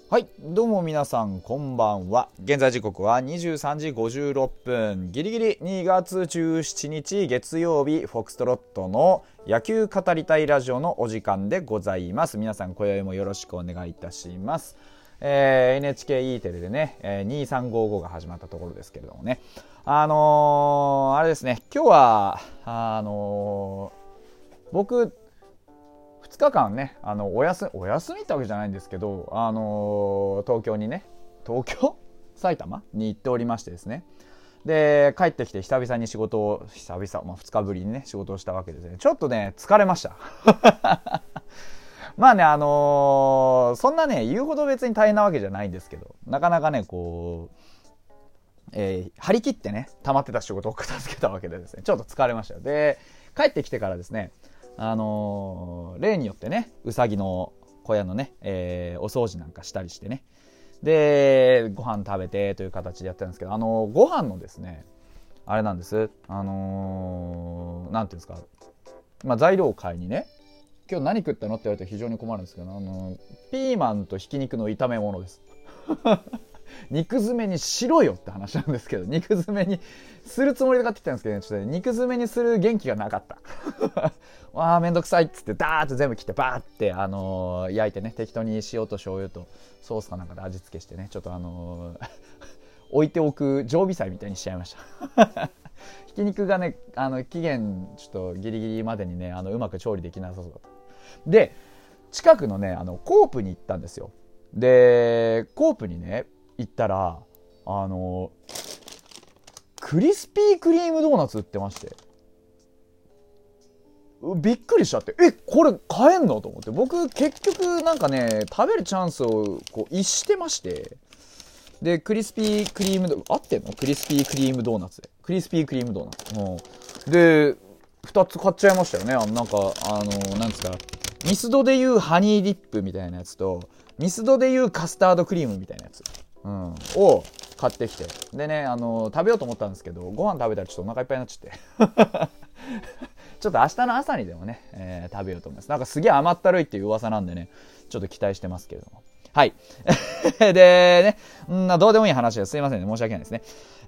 はい、どうも皆さんこんばんは。現在時刻は23時56分、ギリギリ2月17日月曜日、フォックストロットの野球語りたいラジオのお時間でございます。皆さん今宵もよろしくお願いいたします。NHKE テレでね、2355が始まったところですけれどもね、あれですね、今日は僕2日間ね、お休みってわけじゃないんですけど、東京にね、埼玉に行っておりましてですね。で、帰ってきて久々に2日ぶりにね、仕事をしたわけですね。ちょっとね、疲れました。まあね、そんなね、言うほど別に大変なわけじゃないんですけど、なかなかね、こう、張り切ってね、溜まってた仕事を片付けたわけでですね、ちょっと疲れましたよ。で、帰ってきてからですね、例によってね、うさぎの小屋のね、お掃除なんかしたりしてね、でご飯食べてという形でやってるんですけど、ご飯のですね、あれなんです、なんていうんですか、材料を買いにね、今日何食ったのって言われて非常に困るんですけど、ピーマンとひき肉の炒め物です。肉詰めにしろよって話なんですけど、肉詰めにするつもりで買ってきたんですけどね、ちょっとね、肉詰めにする元気がなかった。わーめんどくさいっつってダーッと全部切ってバーって、焼いてね、適当に塩と醤油とソースかなんかで味付けしてね、ちょっと置いておく常備菜みたいにしちゃいました。ひき肉がね、期限ちょっとギリギリまでにね、うまく調理できなさそうだった。で、近くのね、コープに行ったんですよ。で、コープにね、行ったら、クリスピークリームドーナツ売ってまして、びっくりしちゃって、これ買えんのと思って、僕結局なんかね、食べるチャンスをこう逸してまして、で、クリスピークリーム合ってんの？クリスピークリームドーナツで。クリスピークリームドーナツ。で、2つ買っちゃいましたよね。なんか、なんですか、ミスドでいうハニーディップみたいなやつと、ミスドでいうカスタードクリームみたいなやつ、を買ってきて。でね、食べようと思ったんですけど、ご飯食べたらちょっとお腹いっぱいになっちゃって。ちょっと明日の朝にでもね、食べようと思います。なんかすげえ甘ったるいっていう噂なんでね、ちょっと期待してますけれども。はい。でね、どうでもいい話です。すいませんね。申し訳ないですね。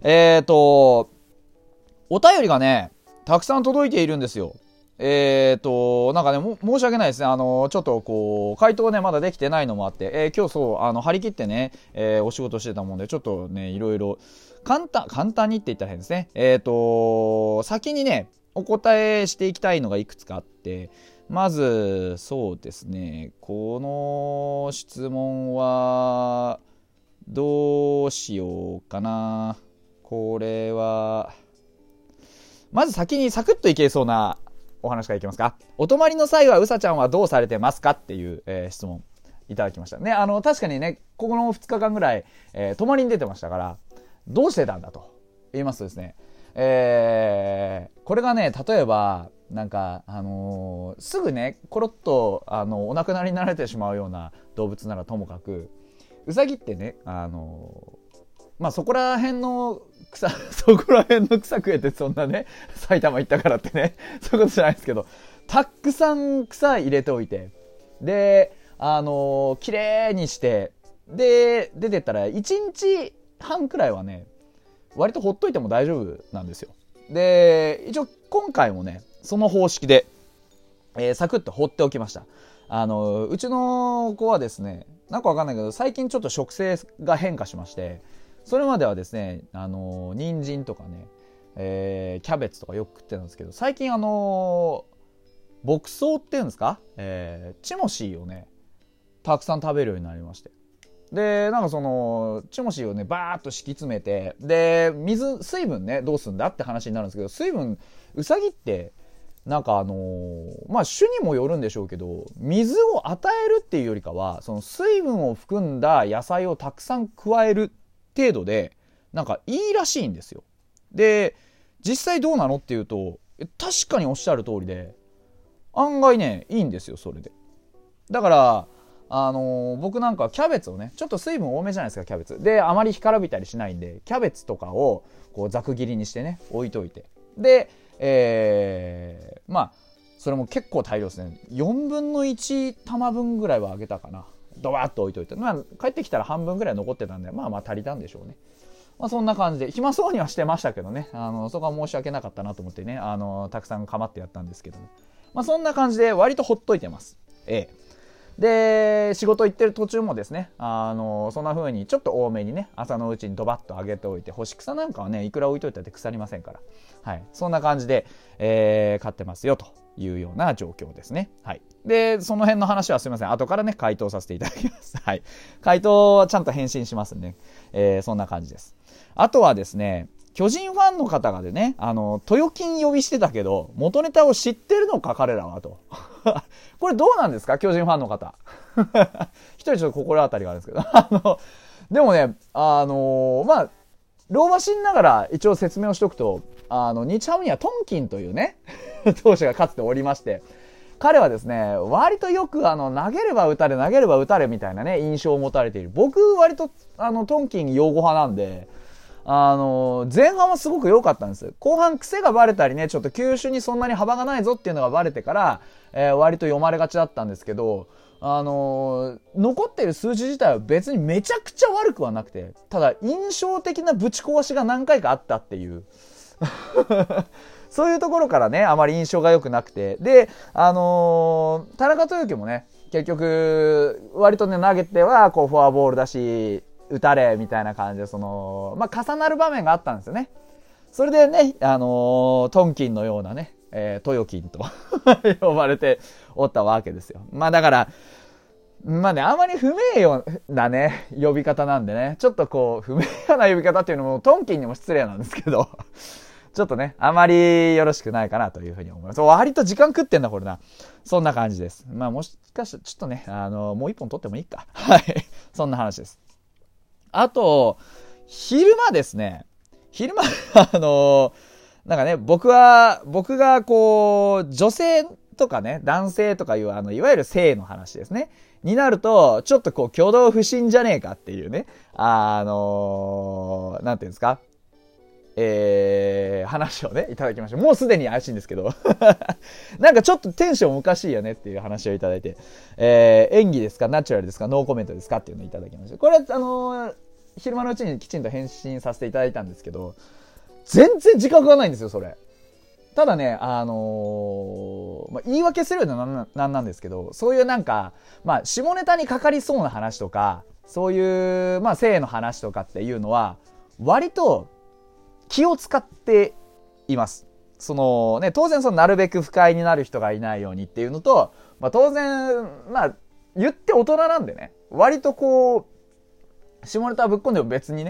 お便りがね、たくさん届いているんですよ。なんかね、申し訳ないですね。ちょっとこう、回答ね、まだできてないのもあって、今日そう、張り切ってね、お仕事してたもんで、ちょっとね、いろいろ、簡単にって言ったら変ですね。先にね、お答えしていきたいのがいくつかあって、まず、そうですね、この質問は、どうしようかな。これは、まず先にサクッといけそうなお話からいきますか。お泊まりの際はうさちゃんはどうされてますかっていう、質問いただきましたね。確かにね、ここの2日間ぐらい、泊まりに出てましたから、どうしてたんだと言いますとですね、これがね、例えばなんかすぐねコロッとお亡くなりになられてしまうような動物ならともかく、ウサギってね、そこら辺の草食えて、そんなね、埼玉行ったからってね、そういうことじゃないですけど、たくさん草入れておいて、で、綺麗にして、で、出てったら、1日半くらいはね、割とほっといても大丈夫なんですよ。で、一応今回もね、その方式で、サクッと放っておきました。うちの子はですね、なんかわかんないけど、最近ちょっと食性が変化しまして、それまではですね、人参とかね、キャベツとかよく食ってたんですけど、最近牧草っていうんですか、チモシーをね、たくさん食べるようになりまして。で、なんかその、チモシーをね、バーっと敷き詰めて、で、水分ね、どうすんだって話になるんですけど、水分、ウサギって、なんか種にもよるんでしょうけど、水を与えるっていうよりかは、その水分を含んだ野菜をたくさん加える程度で、なんかいいらしいんですよ。で、実際どうなのっていうと、確かにおっしゃる通りで、案外ね、いいんですよ、それで。だから、僕なんかキャベツをね、ちょっと水分多めじゃないですか、キャベツ。で、あまり干からびたりしないんで、キャベツとかをこうざく切りにしてね、置いといて。で、それも結構大量ですね。4分の1玉分ぐらいはあげたかな。 ドバッと置いといて、まあ帰ってきたら半分ぐらい残ってたんで、まあ足りたんでしょうね。まあそんな感じで、暇そうにはしてましたけどね、そこは申し訳なかったなと思ってね、たくさん構ってやったんですけども。まあそんな感じで割とほっといてます。で、仕事行ってる途中もですね、そんな風にちょっと多めにね、朝のうちにドバッと上げておいて、干し草なんかはね、いくら置いといたって腐りませんから。はい。そんな感じで、買ってますよ、というような状況ですね。はい。で、その辺の話はすいません。後からね、回答させていただきます。はい。回答はちゃんと返信しますんで、そんな感じです。あとはですね、巨人ファンの方がでね、豊金呼びしてたけど、元ネタを知ってるのか、彼らは、と。これどうなんですか、巨人ファンの方。一人ちょっと心当たりがあるんですけど。でもね、まあ、老婆心ながら一応説明をしておくと、日ハムにはトンキンというね、投手がかつておりまして、彼はですね、割とよく投げれば打たれ、投げれば打たれみたいなね、印象を持たれている。僕、割とトンキン擁護派なんで、前半はすごく良かったんです。後半癖がバレたりね、ちょっと球種にそんなに幅がないぞっていうのがバレてから、割と読まれがちだったんですけど、残っている数字自体は別にめちゃくちゃ悪くはなくて、ただ印象的なぶち壊しが何回かあったっていう。そういうところからね、あまり印象が良くなくて。で、田中豊樹もね、結局、割とね、投げては、こう、フォアボールだし、打たれ、みたいな感じで、重なる場面があったんですよね。それでね、トンキンのようなね、豊金と呼ばれておったわけですよ。まあだから、まあね、あまり不名誉なね、呼び方なんでね、ちょっとこう、不名誉な呼び方っていうのも、トンキンにも失礼なんですけど、ちょっとね、あまりよろしくないかなというふうに思います。割と時間食ってんだ、これな。そんな感じです。まあもしかして、ちょっとね、もう一本取ってもいいか。はい。そんな話です。あと、昼間ですね。昼間、なんかね、僕がこう、女性とかね、男性とかいう、いわゆる性の話ですね。になると、ちょっとこう、挙動不審じゃねえかっていうね、なんていうんですか。話をね、いただきました。もうすでに怪しいんですけど。なんかちょっとテンションおかしいよねっていう話をいただいて、演技ですか、ナチュラルですか、ノーコメントですかっていうのをいただきました。これは、昼間のうちにきちんと返信させていただいたんですけど、全然自覚がないんですよ、それ。ただね、言い訳するようななんなんですけど、そういうなんか、下ネタにかかりそうな話とか、そういう、性の話とかっていうのは、割と気を使っています。当然なるべく不快になる人がいないようにっていうのと、当然、言って大人なんでね、割とこう、下ネタぶっこんでも別にね、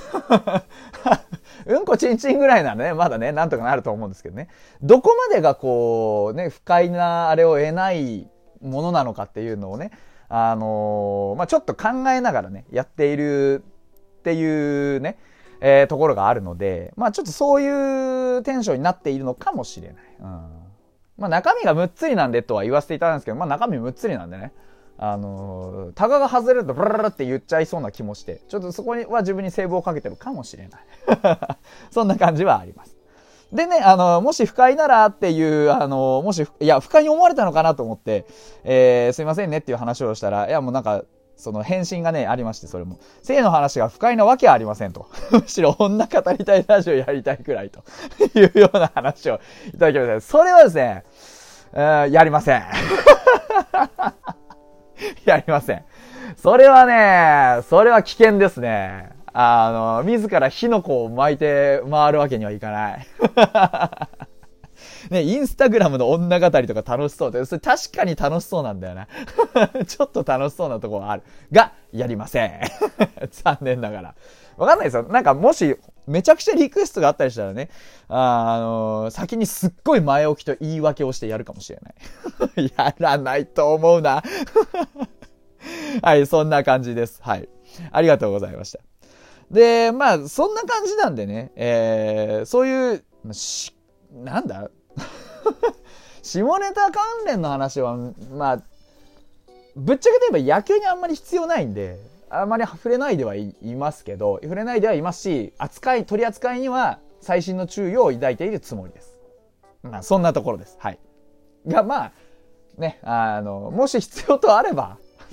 うんこちんちんぐらいならね、まだね、なんとかなると思うんですけどね。どこまでがこう、ね、不快なあれを得ないものなのかっていうのをね、ちょっと考えながらね、やっているっていうね、ところがあるので、ちょっとそういうテンションになっているのかもしれない。中身がむっつりなんでとは言わせていただくんですけど、中身むっつりなんでね。タガが外れるとブラララって言っちゃいそうな気もして、ちょっとそこには自分にセーブをかけてるかもしれない。そんな感じはあります。でね、もし不快ならっていう、不快に思われたのかなと思って、すいませんねっていう話をしたら、いやもうなんか、その返信がね、ありまして、それも。性の話が不快なわけはありませんと。むしろ女語りたいラジオやりたいくらいというような話をいただきました。それはですね、やりません。やりません。それは危険ですね。自ら火の粉を巻いて回るわけにはいかない。ね、インスタグラムの女語りとか楽しそうで、それ確かに楽しそうなんだよな。ちょっと楽しそうなところはある。が、やりません。残念ながら。わかんないですよ。なんかもし、めちゃくちゃリクエストがあったりしたらね、先にすっごい前置きと言い訳をしてやるかもしれない。やらないと思うな。はい、そんな感じです。はい。ありがとうございました。で、そんな感じなんでね、そういう、なんだ下ネタ関連の話は、ぶっちゃけて言えば野球にあんまり必要ないんで、あんまり触れないではいますけど、触れないではいますし、取り扱いには細心の注意を抱いているつもりです。そんなところです。はい。が、ね、もし必要とあれば、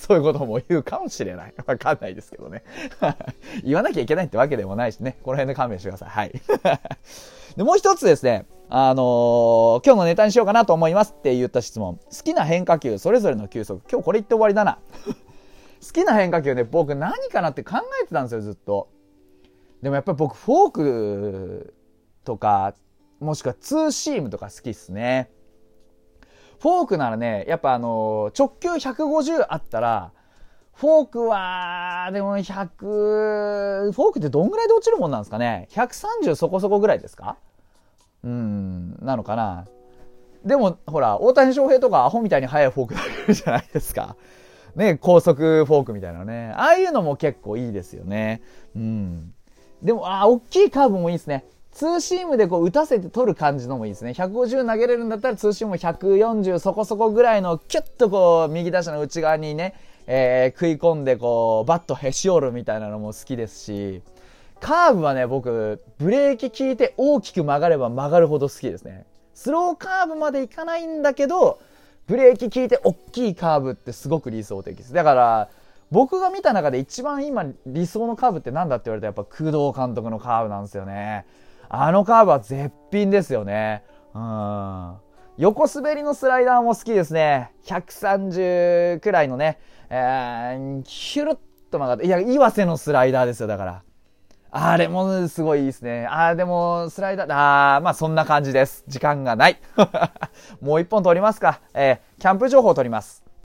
そういうことも言うかもしれない。わかんないですけどね。言わなきゃいけないってわけでもないしね。この辺で勘弁してください。はい。で、もう一つですね、今日のネタにしようかなと思いますって言った質問。好きな変化球、それぞれの球速。今日これ言って終わりだな。好きな変化球ね、僕何かなって考えてたんですよ、ずっと。でもやっぱり僕、フォークとか、もしくはツーシームとか好きっすね。フォークならね、やっぱ直球150あったら、フォークは、でも100、フォークってどんぐらいで落ちるもんなんですかね。130そこそこぐらいですか？なのかな。でも、ほら、大谷翔平とかアホみたいに速いフォーク投げるじゃないですか。ね、高速フォークみたいなね。ああいうのも結構いいですよね。でも、大きいカーブもいいですね。ツーシームでこう打たせて取る感じのもいいですね。150投げれるんだったらツーシームも140そこそこぐらいのキュッとこう右打者の内側にね、食い込んでこうバットへし折るみたいなのも好きですし、カーブはね、僕ブレーキ効いて大きく曲がれば曲がるほど好きですね。スローカーブまでいかないんだけど、ブレーキ効いて大きいカーブってすごく理想的です。だから僕が見た中で一番今理想のカーブってなんだって言われたらやっぱ工藤監督のカーブなんですよね。あのカーブは絶品ですよね。横滑りのスライダーも好きですね。130くらいのね、ヒュルッと曲がって、いや、岩瀬のスライダーですよ、だから。あれもすごいいいですね。でも、スライダー、まあそんな感じです。時間がない。もう一本取りますか。キャンプ情報取ります。